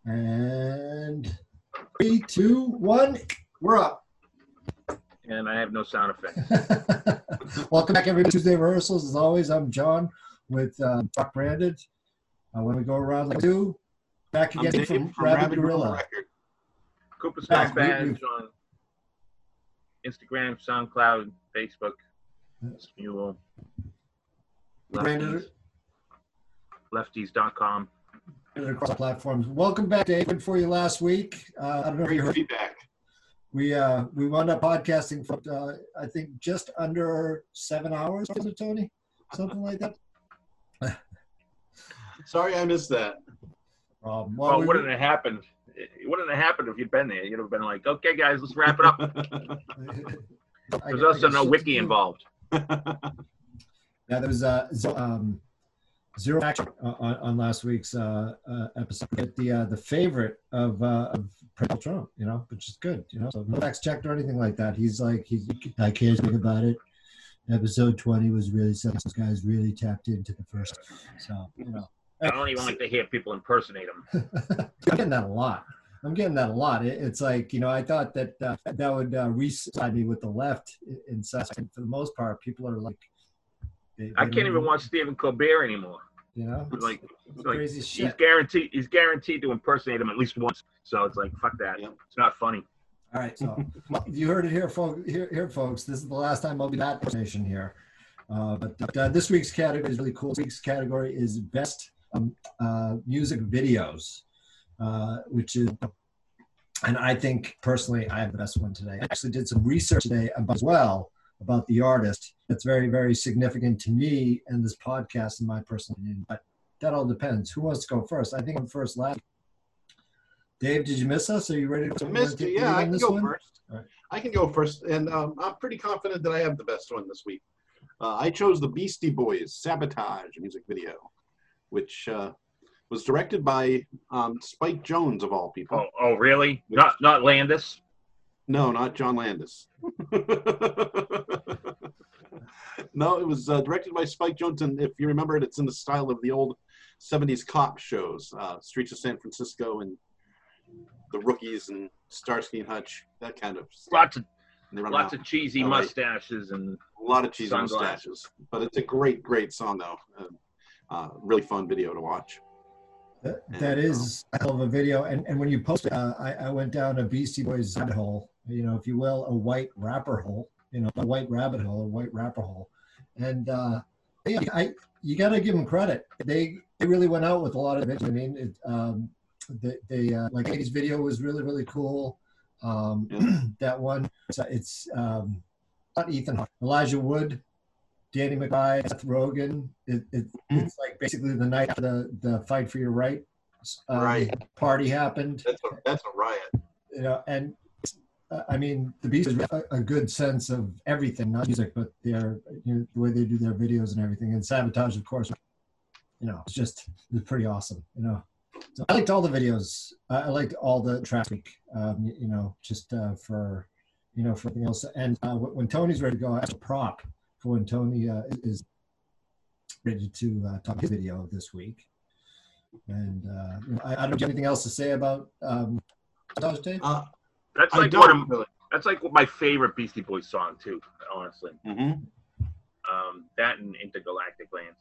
And 3, 2, 1, we're up. And I have no sound effects. Welcome back, every Tuesday rehearsals. As always, I'm John with Buck Branded. When we go around like two, back again from Rabbit Gorilla. Cooper Scott Badge on Instagram, SoundCloud, Facebook, Mule, lefties.com. Across platforms. Welcome back, David, for you last week. I don't know if you heard feedback. We wound up podcasting for I think just under 7 hours, was it, Tony? Something like that. Sorry, I missed that. Well, it wouldn't have happened. It wouldn't have happened if you'd been there. You'd have been like, "Okay, guys, let's wrap it up." There's also no wiki involved. Yeah, there was zero action on last week's episode. The favorite of President Trump, which is good, So no facts checked or anything like that. He's like, I can't think about it. Episode 20 was really something. Those guys really tapped into the first. So, I don't even like to hear people impersonate him. I'm getting that a lot. It's like, I thought that that would re-side me with the left in such. And for the most part, people are like, I can't even watch Stephen Colbert anymore. Like crazy shit. He's guaranteed to impersonate him at least once. So it's like, fuck that. Yep. It's not funny. All right. So you heard it here, folks. This is the last time I'll be that impersonation here. But this week's category is really cool. This week's category is best music videos, which is, and I think personally I have the best one today. I actually did some research today about the artist. That's very, very significant to me and this podcast, in my personal opinion. But that all depends. Who wants to go first? I think I'm first last. Dave, did you miss us? Are you ready to miss you? Yeah, I can go first. Right. I can go first, and I'm pretty confident that I have the best one this week. I chose the Beastie Boys' "Sabotage" music video, which was directed by Spike Jonze, of all people. Oh, really? Not Landis? No, not John Landis. No, it was directed by Spike Jonze, and if you remember it, it's in the style of the old 70s cop shows, Streets of San Francisco and The Rookies and Starsky and Hutch, that kind of stuff. Lots of cheesy mustaches and a lot of cheesy mustaches. But it's a great, great song, though. Really fun video to watch. That is a hell of a video. And when you posted, I went down a Beastie Boys rabbit hole, if you will, a white rapper hole, a white rabbit hole, a white rapper hole. And you got to give them credit. They really went out with a lot of it. I mean, like 80s video was really, really cool. That one, it's not Ethan Hawke, Elijah Wood, Danny McBride, Seth Rogen. It's like basically the night after the Fight for Your Right party happened. That's a riot. And I mean, the Beast is a good sense of everything, not music, but the way they do their videos and everything. And Sabotage, of course, it's pretty awesome. So I liked all the videos. I liked all the traffic. Just for everything else. And when Tony's ready to go, I have a prop for when Tony is ready to talk about his video this week. And I don't have anything else to say about Sabotage, Dave? That's like my favorite Beastie Boys song too, honestly. Mm-hmm. That and Intergalactic Lands.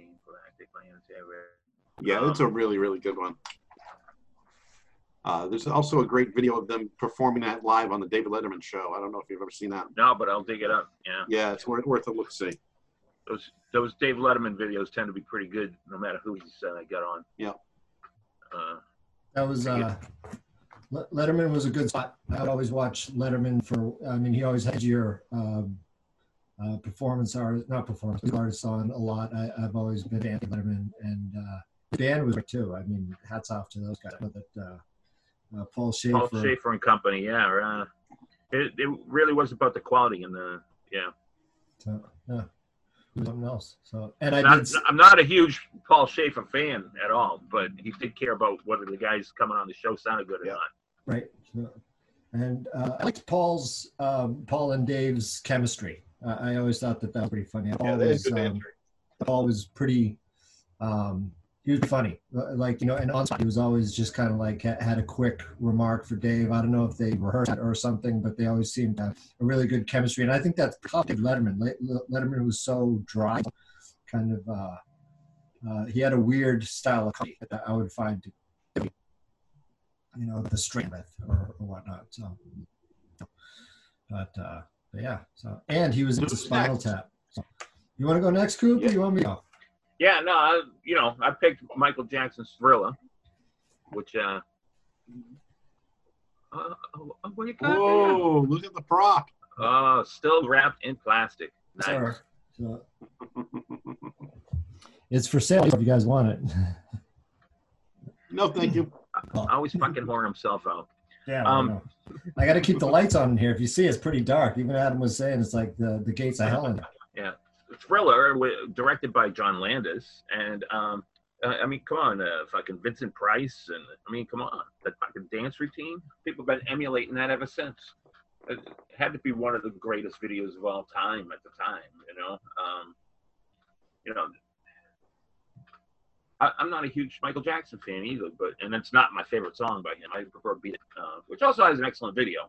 Yeah, it's a really, really good one. There's also a great video of them performing that live on the David Letterman show. I don't know if you've ever seen that. No, but I'll dig it up. Yeah. Yeah, it's worth a look-see. Those Dave Letterman videos tend to be pretty good, no matter who he's got on. Yeah. That was Letterman was a good spot. I would always watch Letterman he always had your performance artists on a lot. I've always been anti Letterman, and the band was great too. I mean, hats off to those guys. Paul Schaefer and company. Yeah, it really was about the quality and the So, something else. So, and I'm not a huge Paul Schaefer fan at all, but he did care about whether the guys coming on the show sounded good or not. Right. So, and I liked Paul and Dave's chemistry. I always thought that was pretty funny. Paul was pretty he was funny, like, you know, and on spot, he was always just kind of like had a quick remark for Dave. I don't know if they rehearsed it or something, but they always seemed to have a really good chemistry. And I think that's probably Letterman. Letterman was so dry, kind of, he had a weird style of comedy that I would find, you know, the strength with or whatnot. So, but yeah. So, and he was into Spinal Tap. So, you want to go next, Coop? Yeah. Or you want me to go? Yeah, no, you know, I picked Michael Jackson's Thriller, which, what you got there? Whoa, look at the prop. Still wrapped in plastic. Nice. Sorry. So, it's for sale if you guys want it. No, thank you. Always fucking whoring himself out. Yeah, I got to keep the lights on in here. If you see, it's pretty dark. Even Adam was saying it's like the gates of hell in there. Yeah. Thriller, directed by John Landis, and I mean, come on, fucking Vincent Price, and I mean, come on, that fucking dance routine. People have been emulating that ever since. It had to be one of the greatest videos of all time at the time, you know. I'm not a huge Michael Jackson fan either, and it's not my favorite song by him. I prefer Beat It, which also has an excellent video.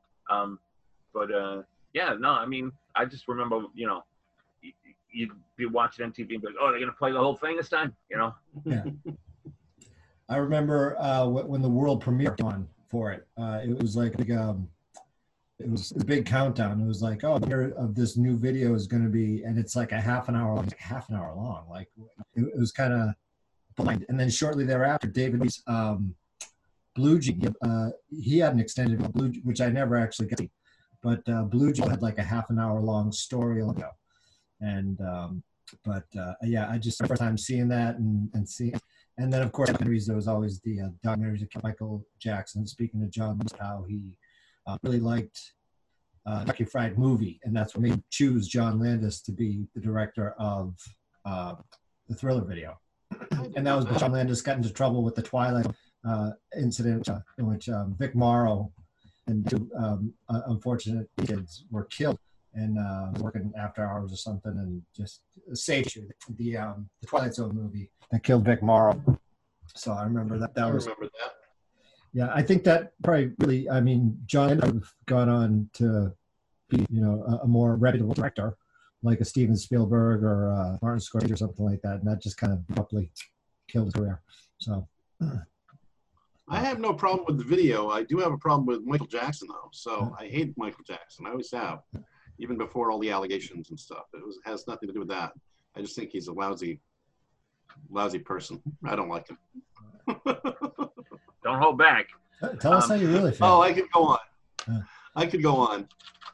Yeah, no, I mean, I just remember, you know, you'd be watching MTV and be like, oh, they're going to play the whole thing this time, you know? Yeah. I remember when the world premiere came on for it. It was like it was a big countdown. It was like, oh, the premiere of this new video is going to be, and it's like a half an hour long. Like it was kind of blind. And then shortly thereafter, David Lee's Blue Jean, he had an extended Blue, which I never actually got to see, but Blue Jean had like a half an hour long story ago. And yeah, I just first time seeing that and seeing, and then of course there was always the documentaries of Michael Jackson. Speaking to John, how he really liked Kentucky Fried Movie, and that's what made him choose John Landis to be the director of the Thriller video. And that was when John Landis got into trouble with the Twilight incident, in which Vic Morrow and two unfortunate kids were killed. And working after hours or something, and just saved you. The Twilight Zone movie that killed Vic Morrow. So I remember that. I remember that. Yeah, I think that probably really. I mean, John ended up gone on to be, you know, a more reputable director, like a Steven Spielberg or Martin Scorsese or something like that, and that just kind of abruptly killed his career. So. I have no problem with the video. I do have a problem with Michael Jackson, though. So I hate Michael Jackson. I always have. Even before all the allegations and stuff. It has nothing to do with that. I just think he's a lousy person. I don't like him. Don't hold back. Tell us how you really feel. Oh, I could go on. I could go on.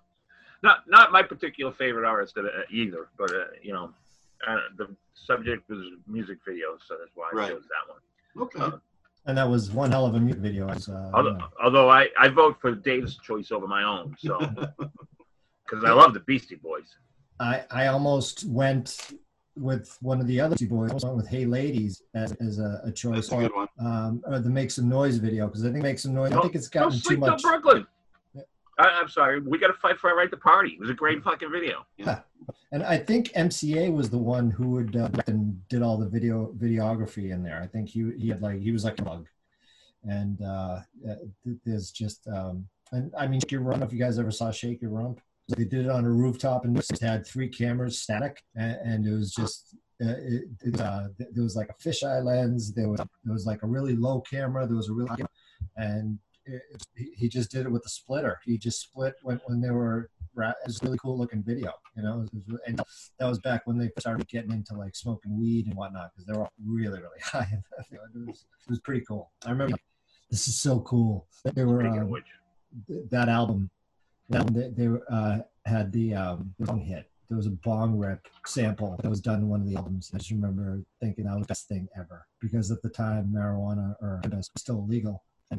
Not my particular favorite artist either, but you know, the subject was music videos, so that's why I chose that one. Okay. And that was one hell of a music video. Although I vote for Dave's choice over my own, so. Because I love the Beastie Boys. I almost went with one of the other Beastie Boys. I almost went with Hey Ladies as a choice. That's a good one. Or the Make Some Noise video, because I think Make Some Noise, I think it's gotten too much. Brooklyn. I'm sorry. We got to fight for our right to party. It was a great fucking video. Yeah. And I think MCA was the one who would and did all the videography in there. I think he was like a bug. And there's just, and I mean, Shake Your Rump, I don't know if you guys ever saw Shake Your Rump. They did it on a rooftop, and it had 3 cameras static, and it was just there was like a fisheye lens. There was like a really low camera. There was a really high camera, and he just did it with a splitter. He just split when they were. It was a really cool looking video, you know. And that was back when they started getting into like smoking weed and whatnot, because they were all really high. It was pretty cool. I remember, this is so cool. They were that album. They had the bong hit. There was a bong rip sample that was done in one of the albums. I just remember thinking that was the best thing ever, because at the time marijuana or was still illegal, and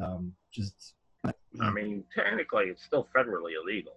I mean, technically, it's still federally illegal.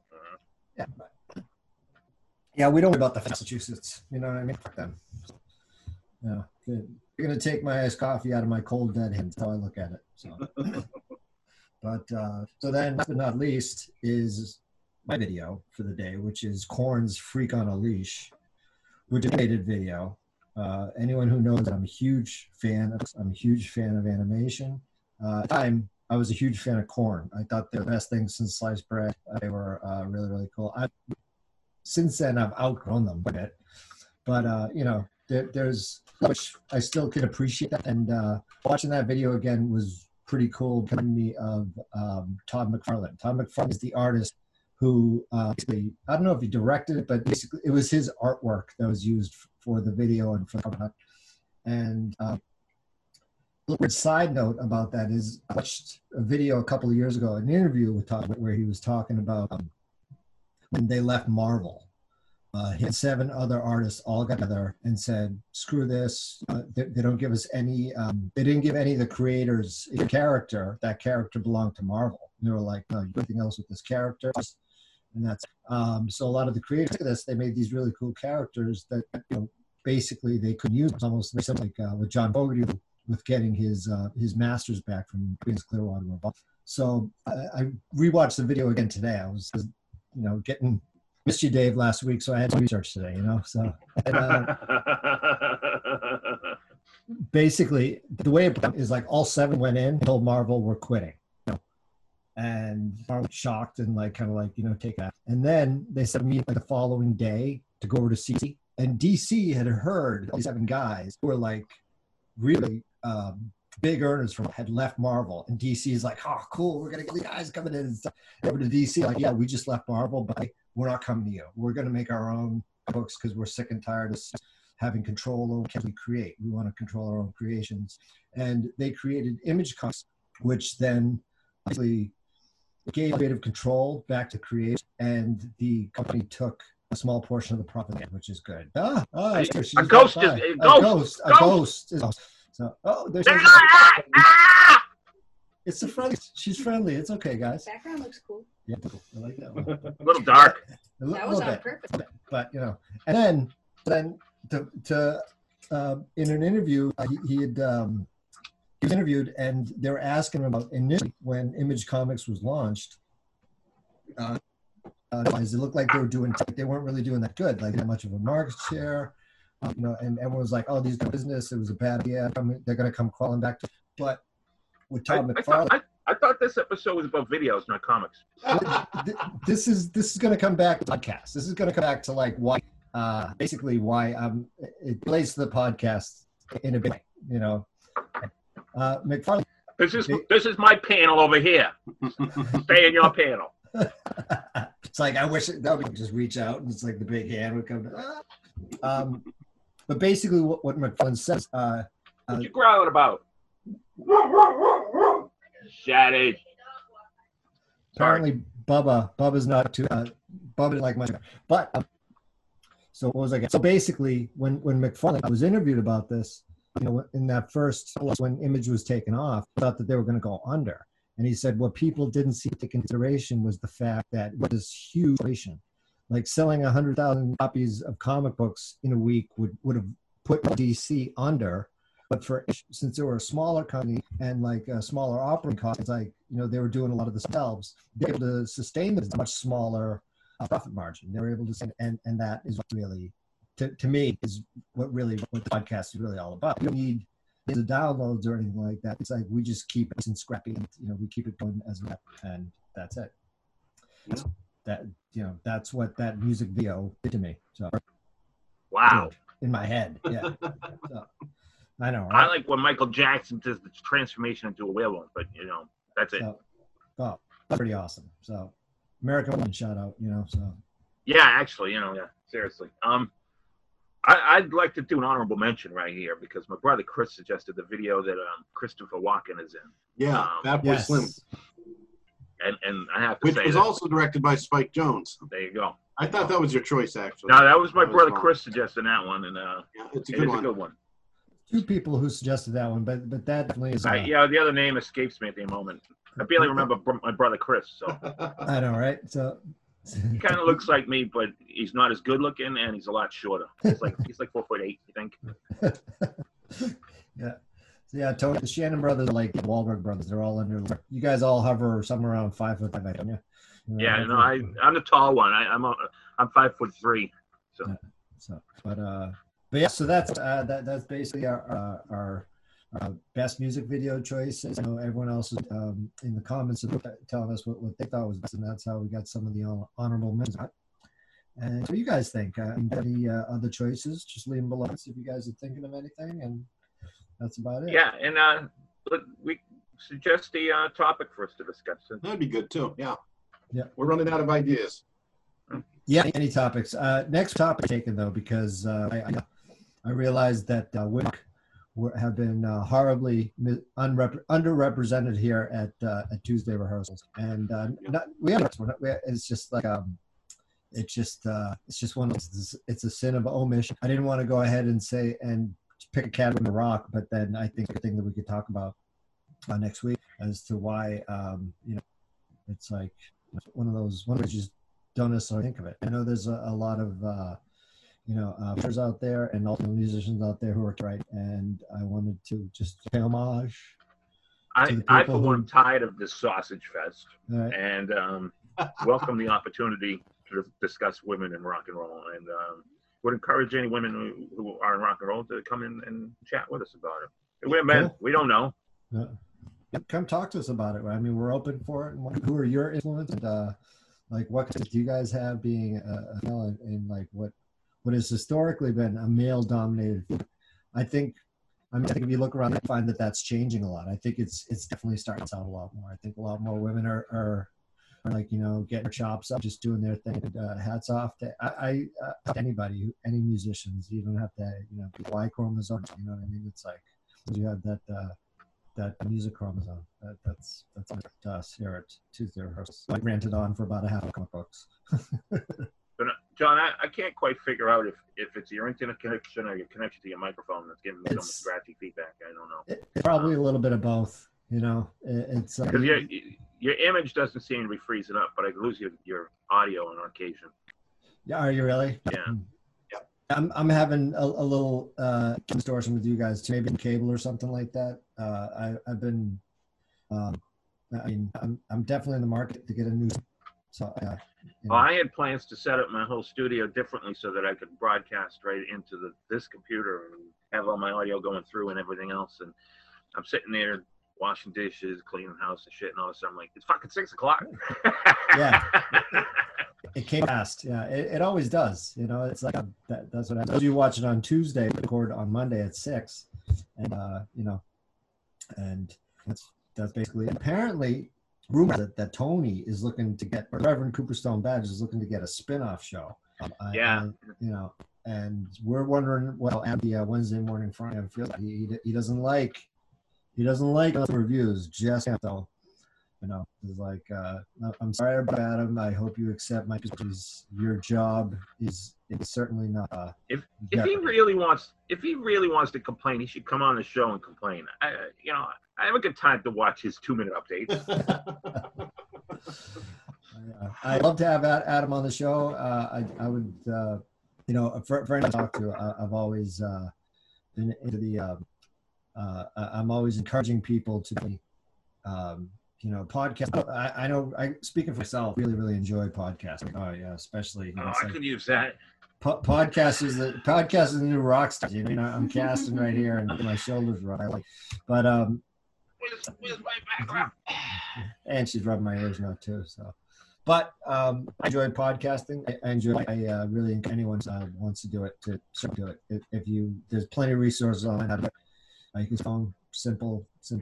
Yeah, we don't worry about the Massachusetts. You know what I mean? Fuck them. Yeah, good. You're gonna take my iced coffee out of my cold dead hand. That's how I look at it. So, but so then, last but not least, is my video for the day, which is Korn's "Freak on a Leash," which is an animated video. Anyone who knows that I'm a huge fan of animation. At the time, I was a huge fan of Korn. I thought they're the best thing since sliced bread. They were really, really cool. Since then, I've outgrown them a bit. But, you know, there's much I still can appreciate that. And watching that video again was pretty cool, reminding me of Todd McFarlane. Todd McFarlane is the artist who basically, I don't know if he directed it, but basically it was his artwork that was used for the video and for the product. And a little weird side note about that is I watched a video a couple of years ago, an interview with Todd where he was talking about when they left Marvel. He had 7 other artists all got together and said, screw this. They don't give us any, they didn't give any of the creators a character. That character belonged to Marvel. And they were like, no, you do anything else with this character. And that's, so a lot of the creators of this, they made these really cool characters that, you know, basically they could use. It's almost like with John Fogerty with getting his masters back from Queen's Clearwater. So I rewatched the video again today. I was, you know, missed you, Dave, last week, so I had to research today, you know. So basically, the way it is like all 7 went in and told Marvel we're quitting, you know? And Marvel was shocked and like kind of like, you know, take that. And then they said to me like the following day to go over to DC, and DC had heard these 7 guys who were like really big earners had left Marvel, and DC is like, oh, cool, we're gonna get these guys coming in and stuff. Over to DC, like, yeah, we just left Marvel, but we're not coming to you. We're going to make our own books because we're sick and tired of having control over what we create. We want to control our own creations. And they created Image Comics, which then basically gave creative control back to creators, and the company took a small portion of the profit, which is good. A ghost. So, there's it's a friendly. She's friendly. It's okay, guys. Background looks cool. Yeah, I like that one. A little dark. That was on purpose. But you know, and then to in an interview, he was interviewed, and they were asking him about initially when Image Comics was launched. It looked like they weren't really doing that good, like not much of a market share, you know, and everyone was like, "Oh, these are business. It was a bad idea. They're going to come crawling back." But with Todd McFarlane, I thought this episode was about videos, not comics. This is going to come back to the podcast. This is going to come back to like why, basically why it relates to the podcast in a bit way, you know. McFarlane. This is my panel over here. Stay in your panel. It's like I wish that would just reach out and it's like the big hand would come. But basically, what McFarlane says. What you growling about? Shatty. Apparently, Bubba's not too. Bubba didn't like much. But so what was I getting? So basically, when McFarlane was interviewed about this, you know, in that first when Image was taken off, thought that they were going to go under, and he said what people didn't see into consideration was the fact that it was this huge operation, like selling 100,000 copies of comic books in a week would have put DC under. But since they were a smaller company and like a smaller operating cost, it's like, you know, they were doing a lot of the themselves. They were able to sustain this much smaller profit margin. They were able to, and that is what really, to me, is what the podcast is really all about. You don't need the downloads or anything like that. It's like we just keep it and scrappy, and you know, we keep it going as a rep, and that's it. Yeah. That, you know, that's what that music video did to me. So wow, in my head, yeah. So, I know, right? I like when Michael Jackson does the transformation into a werewolf, but you know, that's it. So, oh, that's pretty awesome. So, American Woman shout out, you know. So, yeah, actually, you know, yeah, seriously. I'd like to do an honorable mention right here because my brother Chris suggested the video that Christopher Walken is in. Yeah, Fat Boy Slim. And I have to Which say, was also directed by Spike Jonze. There you go. I thought that was your choice, actually. No, that was my brother Chris suggesting that one, and yeah, it's a good one. Two people who suggested that one, but that definitely is. Yeah, the other name escapes me at the moment. I barely remember my brother Chris. So I know, right? So he kind of looks like me, but he's not as good looking, and he's a lot shorter. He's like 4'8", I think. Yeah. So yeah, Tony, the Shannon brothers are like the Wahlberg brothers. They're all under. You guys all hover somewhere around 5'5", don't you? Yeah, no, I'm the tall one. I'm 5'3". So. Yeah, but But yeah, so that's basically our best music video choices. I know everyone else is in the comments telling us what they thought was best, and that's how we got some of the honorable mentions. And what do you guys think? Any other choices? Just leave them below if you guys are thinking of anything, and that's about it. Yeah, and we suggest the topic for us to discuss. That'd be good too. Yeah. Yeah. We're running out of ideas. Yeah, any topics. Next topic taken though, because I realized that women have been horribly underrepresented here at Tuesday rehearsals, and it's just like it's just one of those, it's a sin of omission. I didn't want to go ahead and say and pick a cat in the rock, but then I think a thing that we could talk about next week as to why it's like one of those you just don't necessarily think of it. I know there's a lot of players out there and also musicians out there who are right, and I wanted to just pay homage. I for one, am tired of this sausage fest, right, and welcome the opportunity to discuss women in rock and roll, and would encourage any women who are in rock and roll to come in and chat with us about it. We're men, cool. We don't know. Yeah. Come talk to us about it. I mean, we're open for it. And who are your influences? And like, what do you guys have being a male in like what has historically been a male-dominated field? I think if you look around, you find that that's changing a lot. I think it's definitely starting to out a lot more. I think a lot more women are like, getting their chops up, just doing their thing. Hats off to anybody, any musicians. You don't have to, be Y chromosome. You know what I mean? It's like you have that music chromosome. That's to us here at Tuesday Rehearsals. I ranted on for about a half of comic books. But John, I can't quite figure out if it's your internet connection or your connection to your microphone that's giving me so much scratchy feedback. I don't know. It's probably a little bit of both. It's because your image doesn't seem to be freezing up, but I lose your audio on occasion. Yeah, are you really? Yeah. I'm having a little distortion with you guys too, maybe cable or something like that. I've been, I'm definitely in the market to get a new. So, Well, I had plans to set up my whole studio differently so that I could broadcast right into this computer and have all my audio going through and everything else. And I'm sitting there washing dishes, cleaning the house and shit, and all of a sudden I'm like, it's fucking 6 o'clock. Yeah. It came fast. Yeah, it always does. It's like that's what happens. You watch it on Tuesday, record on Monday at 6, and and that's basically it. Apparently, rumor that Tony is looking to get, or Reverend Cooperstone Badge is looking to get a spin-off show. And we're wondering, at the Wednesday morning Friday, I feel like he doesn't like reviews. Just though. It's like, I'm sorry about Adam. I hope you accept my because your job is certainly not. If he really wants to complain, he should come on the show and complain. I have a good time to watch his 2-minute updates. I'd love to have Adam on the show. I would, for anyone to talk to, I've always been into the. I'm always encouraging people to be. Podcast. I know. Speaking for myself, really enjoy podcasting. Oh yeah, especially. I could use that. Podcast is the new rock star. I'm casting right here, and my shoulders run. But where's my background? And she's rubbing my ears now too. So, but I enjoy podcasting. I enjoy. I really anyone wants to do it to do it. If there's plenty of resources on how to. You can phone simple.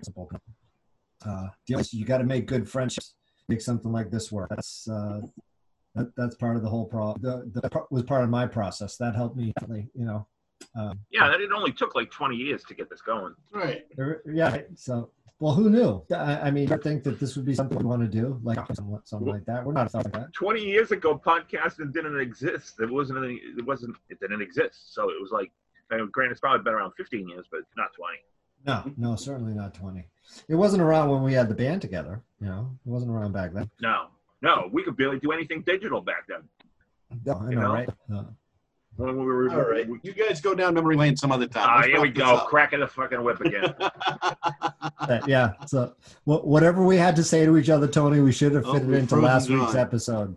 You got to make good friendships. Make something like this work. That's part of the whole problem. That was part of my process. That helped me. It only took like 20 years to get this going. Right. Yeah. So, well, who knew? I mean, you think that this would be something we want to do, like something like that? We're not thought like that. 20 years ago, podcasting didn't exist. It didn't exist. So it was like, granted, it's probably been around 15 years, but not 20. No, certainly not 20. It wasn't around when we had the band together. It wasn't around back then. No, we could barely do anything digital back then. No, I know, right? When we were, all right, you guys go down memory lane some other time. Here we go, cracking the fucking whip again. Yeah. So whatever we had to say to each other, Tony, we should have fitted into last week's episode.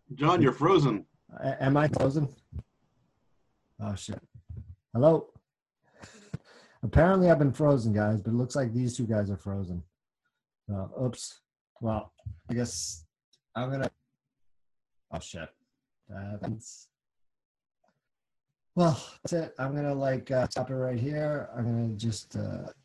John, you're frozen. Am I frozen? Oh shit. Hello. Apparently I've been frozen, guys, but it looks like these two guys are frozen. So, oops. Well, I guess I'm gonna. Oh shit. That's. Well, that's it. I'm gonna stop it right here. I'm gonna just